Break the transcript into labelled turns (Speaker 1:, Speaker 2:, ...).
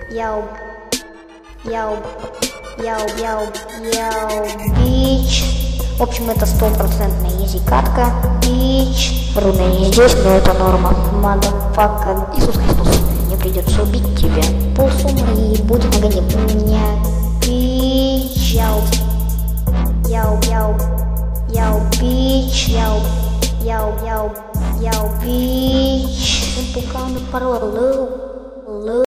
Speaker 1: Яу, бич. В общем, это 100% изи катка. Бич. Руны не здесь, но это норма. Мадафака. Иисус Христос, мне придется убить тебя. Полсуммы и будет нагони меня. Бич. Яу, бич. Яу, бич. Пуканы паролы.